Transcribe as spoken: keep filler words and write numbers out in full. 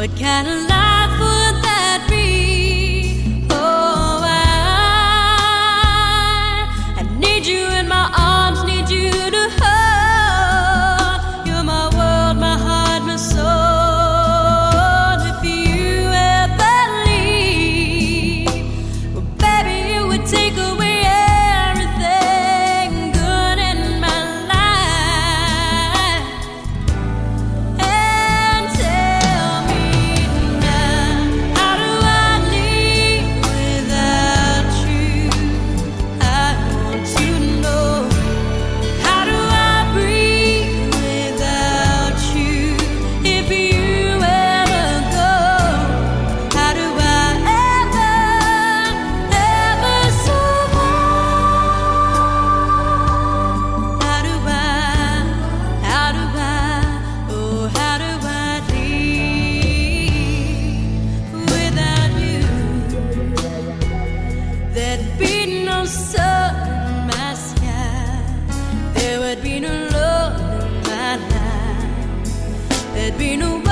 What kind of life would that be? Oh, I, I need you in my arms, need you to hold. You're my world, my heart, my soul. If you ever leave, well, baby, you would take away everything good in my life. And tell me now, how do I live without you? I want to know. How do I breathe without you? If you ever go, how do I ever, ever survive? How do I, how do I, oh, how do I live without you? There'd be no sun in my sky. There would be no love in my life. There'd be no